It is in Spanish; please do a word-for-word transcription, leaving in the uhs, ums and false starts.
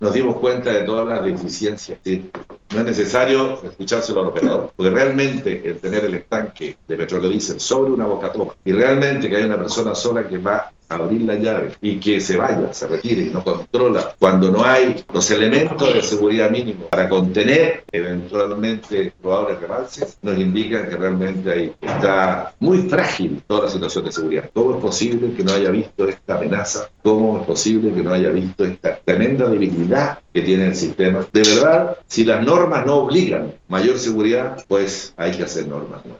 nos dimos cuenta de todas las deficiencias. ¿Sí? No es necesario escuchárselo al operador, porque realmente el tener el estanque de petróleo diésel sobre una boca toma y realmente que hay una persona sola que va a abrir la llave y que se vaya, se retire y no controla, cuando no hay los elementos de seguridad mínimos para contener eventualmente probables rebalses, nos indican que realmente ahí está muy frágil toda la situación de seguridad. ¿Cómo es posible que no haya visto esta amenaza? ¿Cómo es posible que no haya visto esta tremenda debilidad que tiene el sistema? De verdad, si las normas no obligan mayor seguridad, pues hay que hacer normas.